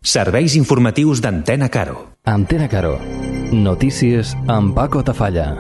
Serveis informatius d'Antena Caro. Antena Caro. Notícies amb Paco Tafalla.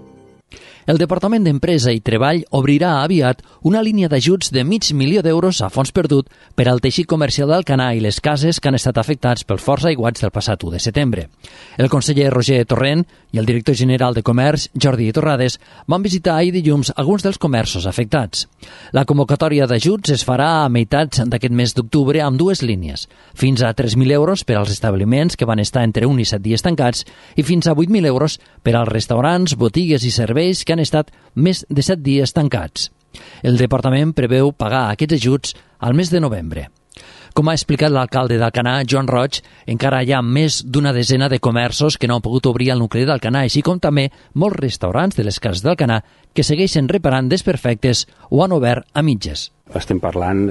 El Departament d'Empresa i Treball obrirà aviat una línia d'ajuts de $500.000 a fons perdut per al teixit comercial d'Alcanar i les cases que han estat afectats pels forts aiguats del passat 1 de setembre. El conseller Roger Torrent i el director general de Comerç, Jordi Torrades, van visitar ahir dilluns alguns dels comerços afectats. La convocatòria d'ajuts es farà a meitats d'aquest mes d'octubre amb dues línies, fins a €3.000 per als establiments que van estar entre 1 i 7 dies tancats i fins a €8.000 per als restaurants, botigues i serveis que han estat més de 7 dies tancats. El departament preveu pagar aquests ajuts al mes de novembre. Com ha explicat l'alcalde d'Alcanar, Joan Roig, encara hi ha més d'una desena de comerços que no han pogut obrir al nucli d'Alcanar, així com també molts restaurants de les cases d'Alcanar que segueixen reparant desperfectes o han obert a mitges. Estem parlant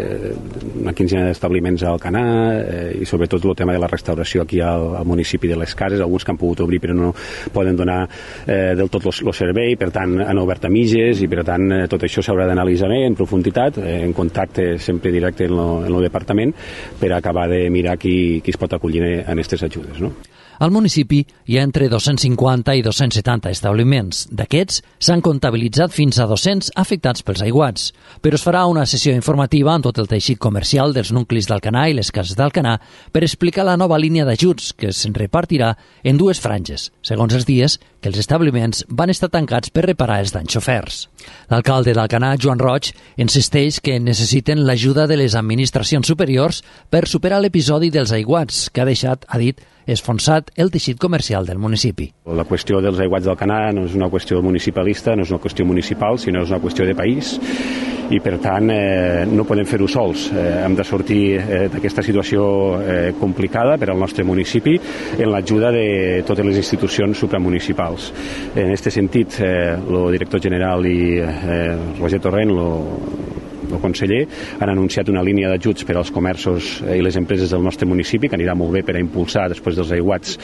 d'una quinzena d'establiments a Alcanar i sobretot el tema de la restauració aquí al municipi de les cases, alguns que han pogut obrir però no poden donar del tot el servei, per tant han obert a mitges i per tant tot això s'haurà d'analitzar bé en profunditat, en contacte sempre directe en el departament per acabar de mirar qui es pot acollir en aquestes ajudes, no? Al municipi hi ha entre 250 i 270 establiments. D'aquests, s'han comptabilitzat fins a 200 afectats pels aiguats. Però es farà una sessió informativa amb tot el teixit comercial dels nuclis d'Alcanar i les cases d'Alcanar per explicar la nova línia d'ajuts que se'n repartirà en dues franges, segons els dies que els establiments van estar tancats per reparar els danys soferts. L'alcalde d'Alcanar, Joan Roig, insisteix que necessiten l'ajuda de les administracions superiors per superar l'episodi dels aiguats que ha deixat, ha dit, esfonsat el teixit comercial del municipi. La qüestió dels aiguats d'Alcanar no és una qüestió municipalista, no és una qüestió municipal, sinó és una qüestió de país i per tant no podem fer-ho sols. Hem de sortir d'aquesta situació complicada per al nostre municipi en l'ajuda de totes les institucions supramunicipals. En aquest sentit, el director general i Roger Torrent, el conseller, han anunciat una línia d'ajuts per als comerços i les empreses del nostre municipi, que anirà molt bé per a impulsar, després dels aiguats,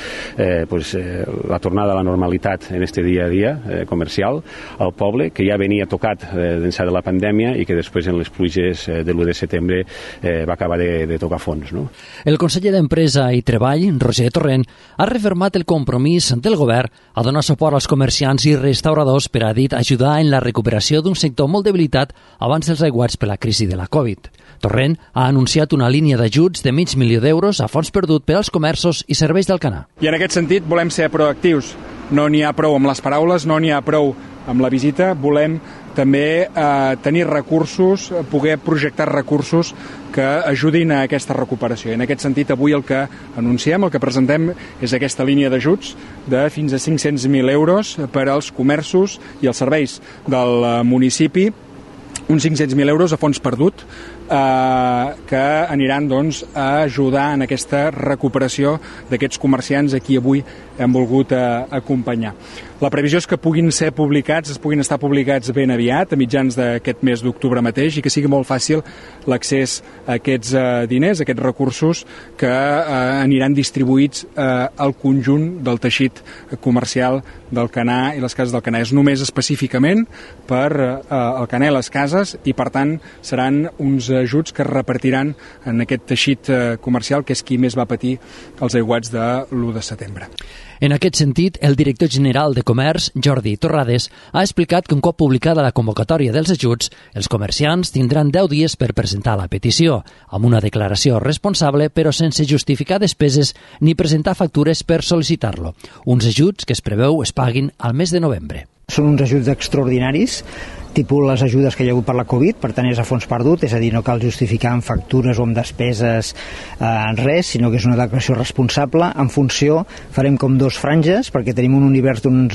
la tornada a la normalitat en este dia a dia comercial al poble, que ja venia tocat d'ençà de la pandèmia i que després en les pluges de l'1 de setembre va acabar de tocar fons, no? El conseller d'Empresa i Treball, Roger Torrent, ha refermat el compromís del govern a donar suport als comerciants i restauradors per, ha dit, ajudar en la recuperació d'un sector molt debilitat abans dels aiguats per la crisi de la Covid. Torrent ha anunciat una línia d'ajuts de $500.000 a fons perdut per als comerços i serveis d'Alcanar. I en aquest sentit volem ser proactius. No n'hi ha prou amb les paraules, no n'hi ha prou amb la visita, volem també tenir recursos, poder projectar recursos que ajudin a aquesta recuperació. En aquest sentit, avui el que anunciem, el que presentem, és aquesta línia d'ajuts de fins a €500.000 per als comerços i els serveis del municipi, uns €500.000 a fons perdut que aniran doncs, a ajudar en aquesta recuperació d'aquests comerciants a qui avui hem volgut acompanyar. La previsió és que puguin estar publicats ben aviat, a mitjans d'aquest mes d'octubre mateix, i que sigui molt fàcil l'accés a aquests diners, a aquests recursos que aniran distribuïts al conjunt del teixit comercial d'Alcanar i les cases d'Alcanar. És només específicament per Alcanar i les cases i, per tant, seran uns ajuts que es repartiran en aquest teixit comercial, que és qui més va patir els aiguats de l'1 de setembre. En aquest sentit, el director general de Comerç, Jordi Torrades, ha explicat que un cop publicada la convocatòria dels ajuts, els comerciants tindran 10 dies per presentar la petició, amb una declaració responsable però sense justificar despeses ni presentar factures per sol·licitar-lo. Uns ajuts que es preveu es paguin al mes de novembre. Són uns ajuts extraordinaris, tipus les ajudes que hi ha hagut per la Covid, per tant és a fons perdut, és a dir, no cal justificar amb factures o amb despeses res, sinó que és una declaració responsable. En funció farem com 2 franges, perquè tenim un univers d'uns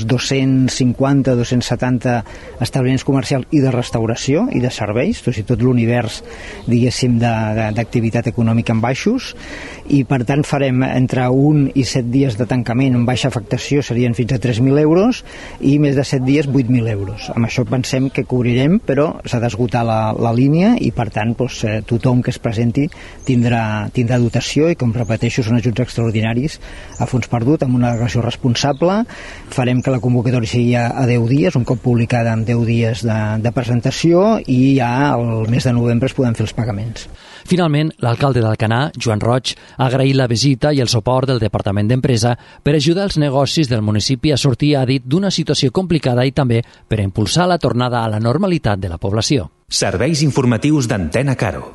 250-270 establiments comercials i de restauració i de serveis, o sigui, tot l'univers, diguéssim, d'activitat econòmica en baixos, i per tant farem entre 1 i 7 dies de tancament amb baixa afectació, serien fins a €3.000, i més de 7 dies €8.000. Amb això pensem que cobrirem, però s'ha d'esgotar la línia i, per tant, tothom que es presenti tindrà dotació i, com repeteixo, són ajuts extraordinaris a fons perdut, amb una declaració responsable. Farem que la convocatòria sigui a 10 dies, un cop publicada amb 10 dies de presentació, i ja al mes de novembre es poden fer els pagaments. Finalment, l'alcalde d'Alcanar, Joan Roig, ha agraït la visita i el suport del Departament d'Empresa per ajudar els negocis del municipi a sortir, ha dit, d'una situació complicada i també per impulsar la tornada a la normalitat de la població. Serveis informatius d'Antena Caro.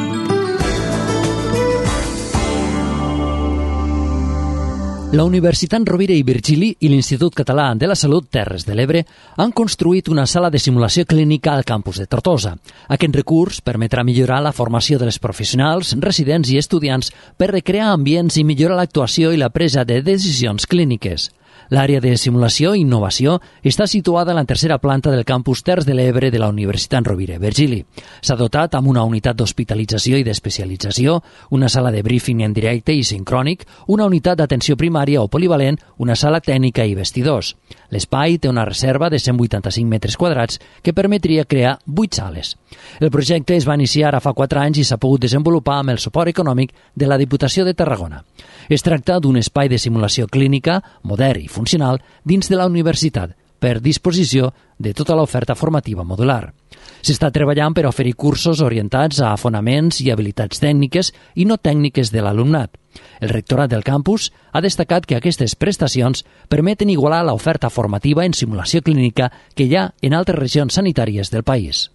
La Universitat Rovira i Virgili i l'Institut Català de la Salut Terres de l'Ebre han construït una sala de simulació clínica al campus de Tortosa. Aquest recurs permetrà millorar la formació dels professionals, residents i estudiants per recrear ambients i millorar l'actuació i la presa de decisions clíniques. L'àrea de simulació i innovació està situada a la tercera planta del campus Terres de l'Ebre de la Universitat Rovira i Virgili. S'ha dotat amb una unitat d'hospitalització i d'especialització, una sala de briefing en directe i sincrònic, una unitat d'atenció primària o polivalent, una sala tècnica i vestidors. L'espai té una reserva de 185 metres quadrats que permetria crear 8 sales. El projecte es va iniciar ara fa 4 anys i s'ha pogut desenvolupar amb el suport econòmic de la Diputació de Tarragona. Es tracta d'un espai de simulació clínica, modern i funcional, dins de la universitat, per disposició de tota l'oferta formativa modular. S'està treballant per oferir cursos orientats a fonaments i habilitats tècniques i no tècniques de l'alumnat. El rectorat del campus ha destacat que aquestes prestacions permeten igualar l'oferta formativa en simulació clínica que hi ha en altres regions sanitàries del país.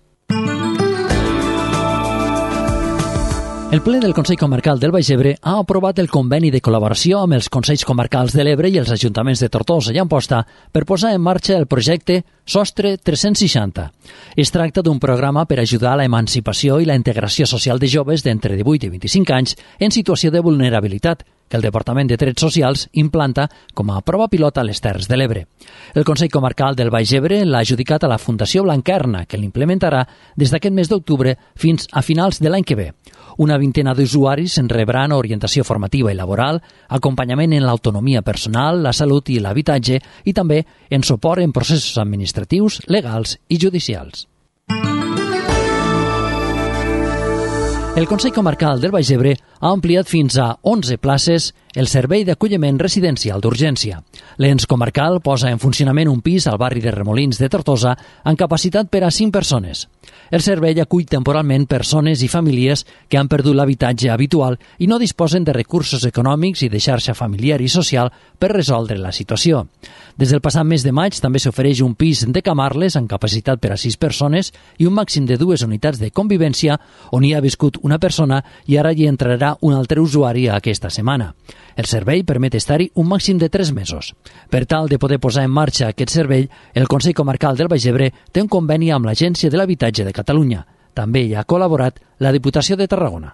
El ple del Consell Comarcal del Baix Ebre ha aprovat el conveni de col·laboració amb els Consells Comarcals de l'Ebre i els ajuntaments de Tortosa i Amposta per posar en marxa el projecte Sostre 360. Es tracta d'un programa per ajudar a la emancipació i la integració social de joves d'entre 18 i 25 anys en situació de vulnerabilitat, que el Departament de Drets Socials implanta com a prova pilota a les Terres de l'Ebre. El Consell Comarcal del Baix Ebre l'ha adjudicat a la Fundació Blanquerna, que l'implementarà des d'aquest mes d'octubre fins a finals de l'any que ve. Una vintena d'usuaris en rebran orientació formativa i laboral, acompanyament en l'autonomia personal, la salut i l'habitatge i també en suport en processos administratius, legals i judicials. El Consell Comarcal del Baix Ebre ha ampliat fins a 11 places el servei d'acolliment residencial d'urgència. L'ens comarcal posa en funcionament un pis al barri de Remolins de Tortosa amb capacitat per a 5 persones. El servei acull temporalment persones i famílies que han perdut l'habitatge habitual i no disposen de recursos econòmics i de xarxa familiar i social per resoldre la situació. Des del passat mes de maig també s'ofereix un pis de Camarles amb capacitat per a 6 persones i un màxim de 2 unitats de convivència on hi ha viscut una persona i ara hi entrarà un altre usuari aquesta setmana. El servei permet estar-hi un màxim de 3 mesos. Per tal de poder posar en marxa aquest servei, el Consell Comarcal del Baix Ebre té un conveni amb l'Agència de l'Habitatge de Catalunya. També hi ha col·laborat la Diputació de Tarragona.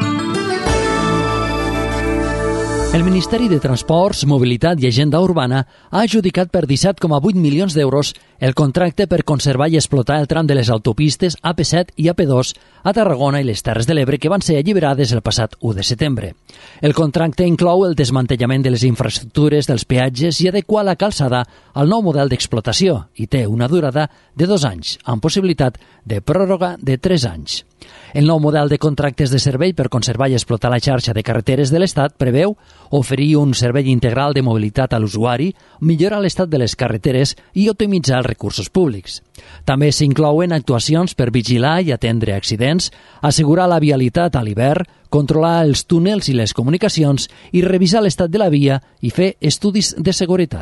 El Ministeri de Transports, Mobilitat i Agenda Urbana ha adjudicat per 17,8 milions d'euros el contracte per conservar i explotar el tram de les autopistes AP7 i AP2 a Tarragona i les Terres de l'Ebre que van ser alliberades el passat 1 de setembre. El contracte inclou el desmantellament de les infraestructures dels peatges i adequar la calçada al nou model d'explotació i té una durada de 2 anys, amb possibilitat de pròrroga de 3 anys. El nou model de contractes de servei per conservar i explotar la xarxa de carreteres de l'Estat preveu oferir un servei integral de mobilitat a l'usuari, millorar l'estat de les carreteres i optimitzar els recursos públics. També s'inclouen actuacions per vigilar i atendre accidents, assegurar la vialitat a l'hivern, controlar els túnels i les comunicacions i revisar l'estat de la via i fer estudis de seguretat.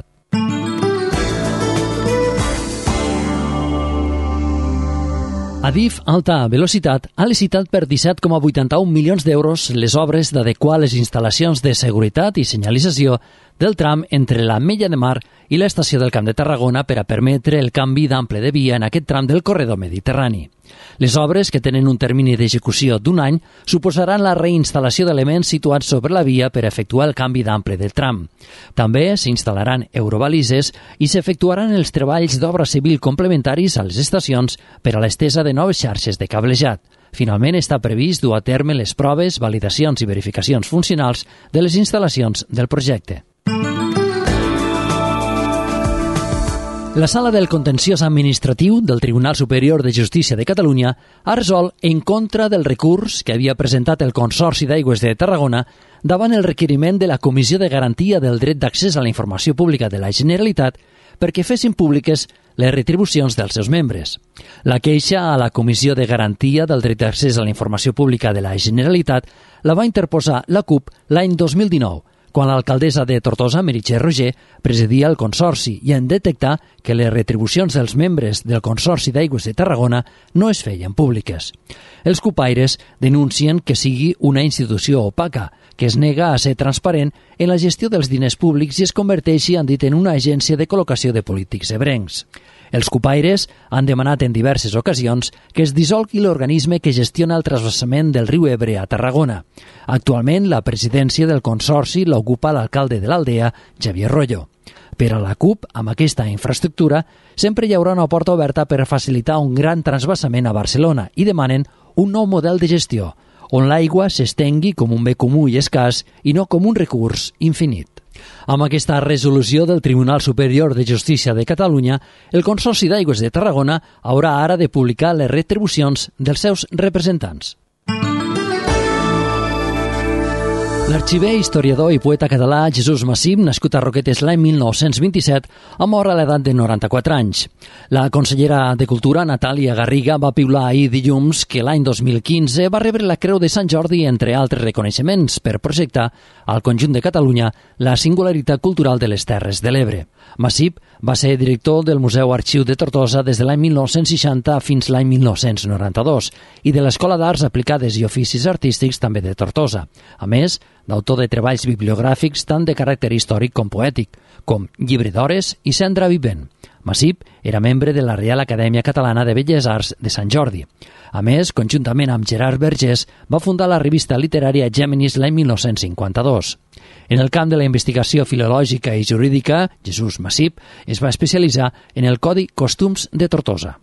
Adif Alta Velocitat ha licitat per 17,81 milions d'euros les obres d'adequar les instal·lacions de seguretat i senyalització del tram entre l'Ametlla de Mar i l'estació del Camp de Tarragona per a permetre el canvi d'ample de via en aquest tram del corredor mediterrani. Les obres, que tenen un termini d'execució d'1 any, suposaran la reinstal·lació d'elements situats sobre la via per efectuar el canvi d'ample del tram. També s'instal·laran eurobalises i s'efectuaran els treballs d'obra civil complementaris a les estacions per a l'estesa de noves xarxes de cablejat. Finalment, està previst dur a terme les proves, validacions i verificacions funcionals de les instal·lacions del projecte. La Sala del Contenciós Administratiu del Tribunal Superior de Justícia de Catalunya ha resolt en contra del recurs que havia presentat el Consorci d'Aigües de Tarragona davant el requeriment de la Comissió de Garantia del Dret d'Accés a la Informació Pública de la Generalitat perquè fessin públiques les retribucions dels seus membres. La queixa a la Comissió de Garantia del Dret d'Accés a la Informació Pública de la Generalitat la va interposar la CUP l'any 2019, quan l'alcaldessa de Tortosa, Meritxell Roger, presidia el Consorci i en detectar que les retribucions dels membres del Consorci d'Aigües de Tarragona no es feien públiques. Els cupaires denuncien que sigui una institució opaca, que es nega a ser transparent en la gestió dels diners públics i es converteixi, han dit, en una agència de col·locació de polítics ebrencs. Els cupaires han demanat en diverses ocasions que es dissolgui l'organisme que gestiona el transvasament del riu Ebre a Tarragona. Actualment, la presidència del Consorci l'ocupa l'alcalde de l'Aldea, Xavier Royo. Per a la CUP, amb aquesta infraestructura, sempre hi haurà una porta oberta per facilitar un gran transvasament a Barcelona i demanen un nou model de gestió, on l'aigua s'estengui com un bé comú i escàs i no com un recurs infinit. Amb aquesta resolució del Tribunal Superior de Justícia de Catalunya, el Consorci d'Aigües de Tarragona haurà ara de publicar les retribucions dels seus representants. L'arxiver, historiador i poeta català Jesús Massip, nascut a Roquetes l'any 1927, ha mort a l'edat de 94 anys. La consellera de Cultura, Natàlia Garriga, va piular ahir dilluns que l'any 2015 va rebre la Creu de Sant Jordi, entre altres reconeixements, per projectar al conjunt de Catalunya la singularitat cultural de les Terres de l'Ebre. Massip va ser director del Museu Arxiu de Tortosa des de l'any 1960 fins l'any 1992 i de l'Escola d'Arts Aplicades i Oficis Artístics també de Tortosa. A més, d'autor de treballs bibliogràfics tant de caràcter històric com poètic, com Llibre d'Hores i Cendra Vivent. Massip era membre de la Reial Acadèmia Catalana de Belles Arts de Sant Jordi. A més, conjuntament amb Gerard Vergés, va fundar la revista literària Géminis l'any 1952. En el camp de la investigació filològica i jurídica, Jesús Massip es va especialitzar en el Codi Costums de Tortosa.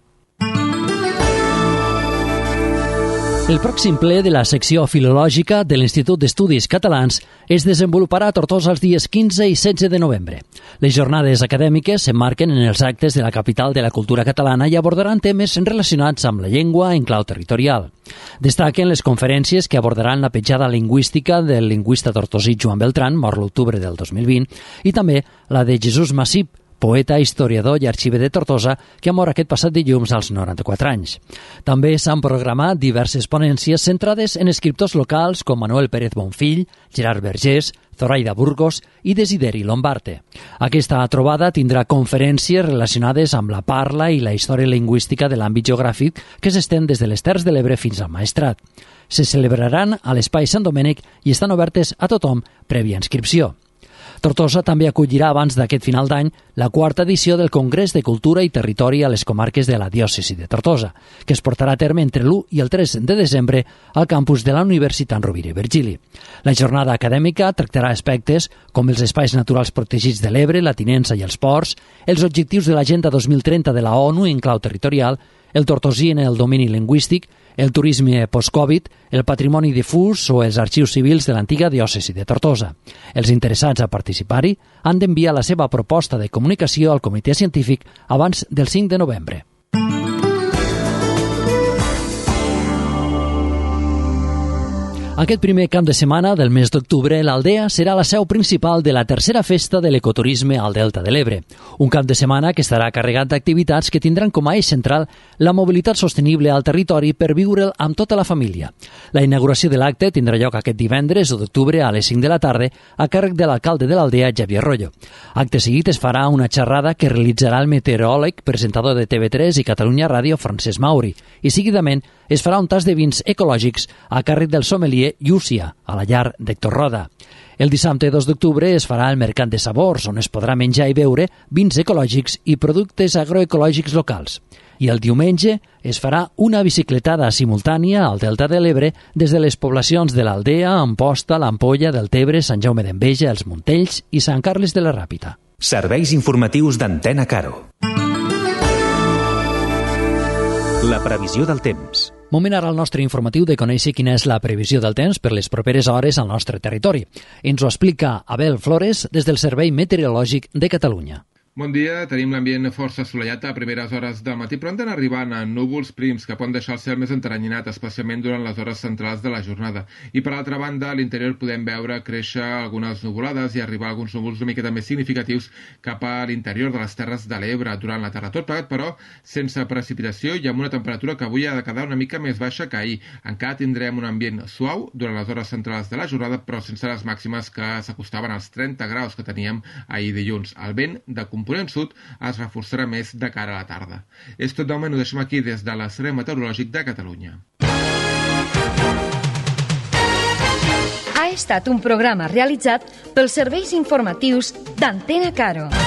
El pròxim ple de la secció filològica de l'Institut d'Estudis Catalans es desenvoluparà a Tortosa els dies 15 i 16 de novembre. Les jornades acadèmiques s'emmarquen en els actes de la capital de la cultura catalana i abordaran temes relacionats amb la llengua en clau territorial. Destaquen les conferències que abordaran la petjada lingüística del lingüista tortosí Joan Beltrán, mort l'octubre del 2020, i també la de Jesús Massip, poeta, historiador i arxiver de Tortosa, que ha mort aquest passat dilluns als 94 anys. També s'han programat diverses ponències centrades en escriptors locals com Manuel Pérez Bonfill, Gerard Vergés, Zoraida Burgos i Desideri Lombarte. Aquesta trobada tindrà conferències relacionades amb la parla i la història lingüística de l'àmbit geogràfic que s'estén des de les Terres de l'Ebre fins al Maestrat. Se celebraran a l'Espai Sant Domènec i estan obertes a tothom prèvia inscripció. Tortosa també acollirà abans d'aquest final d'any la quarta edició del Congrés de Cultura i Territori a les comarques de la diòcesi de Tortosa, que es portarà a terme entre l'1 i el 3 de desembre al campus de la Universitat Rovira i Virgili. La jornada acadèmica tractarà aspectes com els espais naturals protegits de l'Ebre, la tinença i els ports, els objectius de l'Agenda 2030 de la ONU en clau territorial, el tortosí en el domini lingüístic, el turisme post-Covid, el patrimoni difús o els arxius civils de l'antiga diòcesi de Tortosa. Els interessats a participar-hi han d'enviar la seva proposta de comunicació al comitè científic abans del 5 de novembre. Aquest primer cap de setmana del mes d'octubre, l'Aldea serà la seu principal de la tercera festa de l'ecoturisme al Delta de l'Ebre. Un cap de setmana que estarà carregat d'activitats que tindran com a eix central la mobilitat sostenible al territori per viure'l amb tota la família. La inauguració de l'acte tindrà lloc aquest divendres 1 d'octubre a les 5 de la tarda a càrrec de l'alcalde de l'Aldea, Xavier Royo. Acte seguit es farà una xerrada que realitzarà el meteoròleg, presentador de TV3 i Catalunya Ràdio, Francesc Mauri, i seguidament es farà un tas de vins ecològics a càrrec del sommelier Llúcia, a la llar d'Héctor Roda. El dissabte 2 d'octubre es farà el Mercat de Sabors, on es podrà menjar i beure vins ecològics i productes agroecològics locals. I el diumenge es farà una bicicletada simultània al Delta de l'Ebre des de les poblacions de l'Aldea, Amposta, l'Ampolla, Deltebre, Sant Jaume d'Enveja, els Montells i Sant Carles de la Ràpita. Serveis informatius d'Antena Caro. La previsió del temps. Moment ara al nostre informatiu de conèixer quina és la previsió del temps per les properes hores al nostre territori. Ens ho explica Abel Flores des del Servei Meteorològic de Catalunya. Bon dia, tenim l'ambient força assolellat a primeres hores del matí, però han d'anar arribant a núvols prims que poden deixar el cel més enteranyinat, especialment durant les hores centrals de la jornada. I per altra banda, a l'interior podem veure créixer algunes nuvolades i arribar alguns núvols una miqueta més significatius cap a l'interior de les Terres de l'Ebre durant la tarda. Tot plegat, però, sense precipitació i amb una temperatura que avui ha de quedar una mica més baixa que ahir. Encara tindrem un ambient suau durant les hores centrals de la jornada, però sense les màximes que s'acostaven als 30 graus que teníem ahir dilluns. El vent de component sud es reforçarà més de cara a la tarda. És tot de moment, ho deixem aquí des de l'Servei Meteorològic de Catalunya. Ha estat un programa realitzat pels serveis informatius d'Antena Caro.